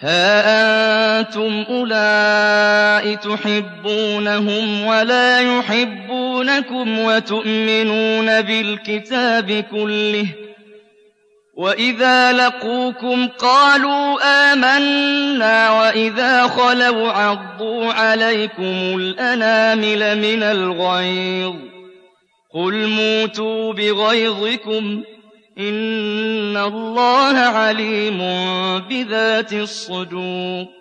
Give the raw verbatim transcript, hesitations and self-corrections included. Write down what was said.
هَا أَنتُمْ أُولَاءِ تُحِبُّونَهُمْ وَلَا يُحِبُّونَكُمْ وَتُؤْمِنُونَ بِالْكِتَابِ كُلِّهِ وَإِذَا لَقُوكُمْ قَالُوا آمَنَّا وَإِذَا خَلَوْا عَضُّوا عَلَيْكُمُ الْأَنَامِلَ مِنَ الْغَيْظِ ۚ قُلْ مُوتُوا بِغَيْظِكُمْ ۗ إِنَّ اللَّهَ عَلِيمٌ بِذَاتِ الصُّدُورِ